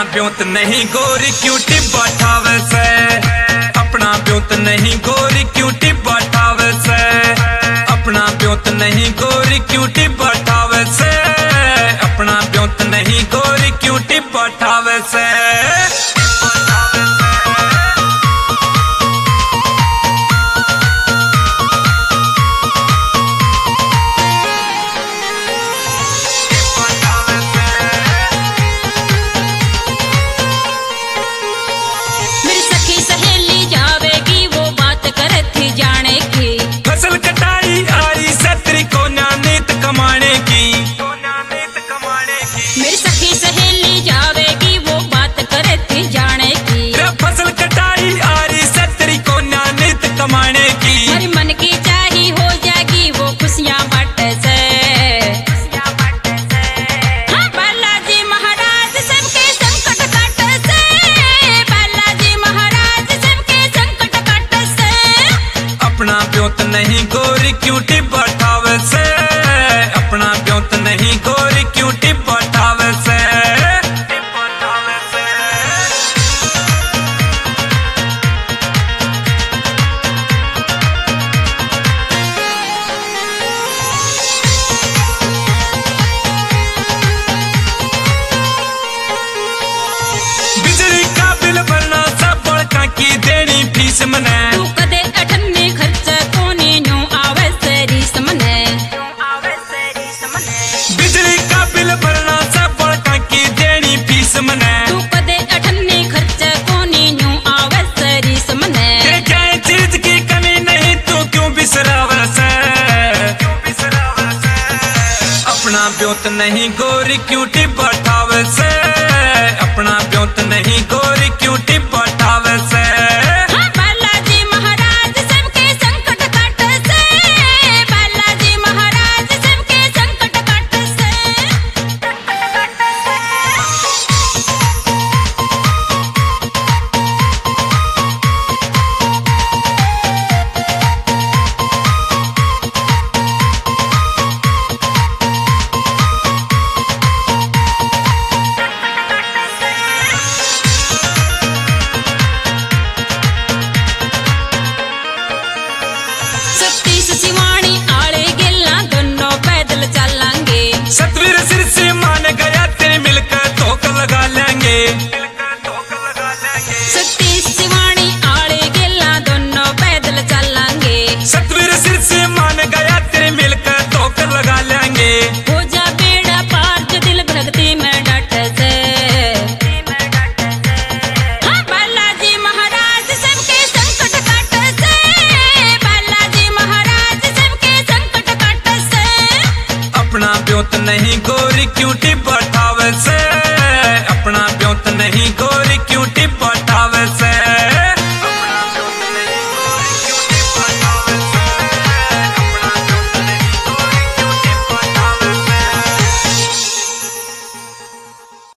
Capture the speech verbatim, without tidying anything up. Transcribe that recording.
ब्योत नहीं गोरी क्यूटी बैठावे से, अपना ब्योत नहीं गोरी क्यूटी बैठावे से, अपना ब्योत नहीं गोरी क्यूटी बैठावे से, अपना ब्योत नहीं गोरी क्यूटी बैठावे से। मेरी सखी सहेली जावेगी वो बात करे थी जाने की, फसल कटाई आ रही सतरी को नानित कमाने की, हर मन की चाही हो जाएगी वो खुशियाँ बट से। हाँ बालाजी महाराज सबके संकट कट से, बालाजी महाराज सबके संकट कट से, अपना ब्योत नहीं गोरी क्यूटी बैठावे से, अपना ब्योत नहीं गोरी क्यूटी बैठावे से। बिजली का बिल भरना सब बड़का की देनी फीस मने, तू कदे अठन्ने खर्चा कोनी न्यू आवे सेरी समने, बिजली का बिल भरना सब बड़का की देनी फीस मने, तू कदे अठन्ने खर्चा कोनी न्यू आवे सेरी समने, ये क्या चीज की कमी नहीं तू क्यों बिसरावे से, अपना ब्योत नहीं गोरी क्यूटी बैठावे से, अपना ब्योत नहीं गोरी क्यूटी बैठावे से। हाँ बालाजी महाराज सबके संकट कट से, बालाजी महाराज सबके संकट कट से। शिवानी आले गिल्ला दोनों पैदल चलेंगे, सतवीर सिर से मान गया तेरे मिलकर धोख लगा लेंगे, सतीश शिवानी आले गिल्ला दोनों पैदल चलेंगे, सतवीर सिर से मान गया तेरे मिलकर धोख लगा लेंगे, हो जा बेड़ा पार जो दिल भक्ति में डट से। हाँ बालाजी महाराज सबके संकट कट से, बालाजी महाराज सबके संकट कट से, अपना ब्योत नहीं गोरी क्यूटी बैठा